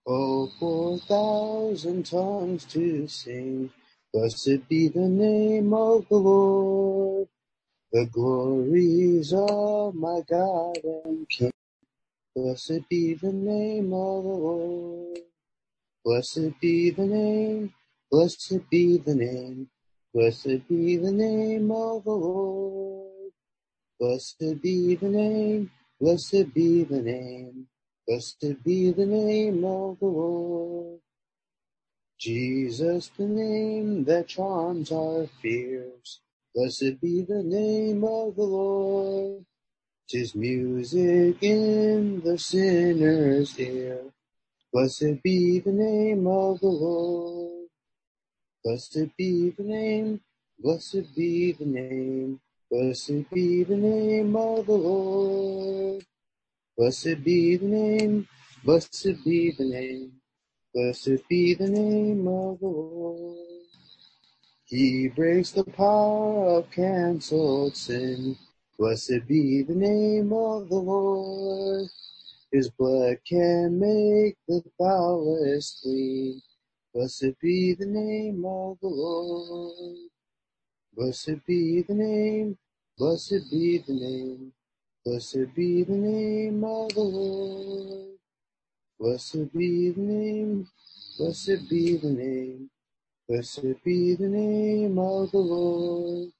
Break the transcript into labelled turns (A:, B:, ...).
A: Oh, for 1,000 tongues to sing, blessed be the name of the Lord. The glories of my God and King. Blessed be the name of the Lord. Blessed be the name, blessed be the name, blessed be the name of the Lord. Blessed be the name, blessed be the name, blessed be the name of the Lord. Jesus, the name that charms our fears, blessed be the name of the Lord. 'Tis music in the sinner's ear. Blessed be the name of the Lord. Blessed be the name, blessed be the name, blessed be the name of the Lord. Blessed be the name, blessed be the name, blessed be the name of the Lord. He breaks the power of cancelled sin. Blessed be the name of the Lord. His blood can make the foulest clean. Blessed be the name of the Lord. Blessed be the name, blessed be the name, blessed be the name of the Lord. Blessed be the name, blessed be the name, blessed be the name of the Lord.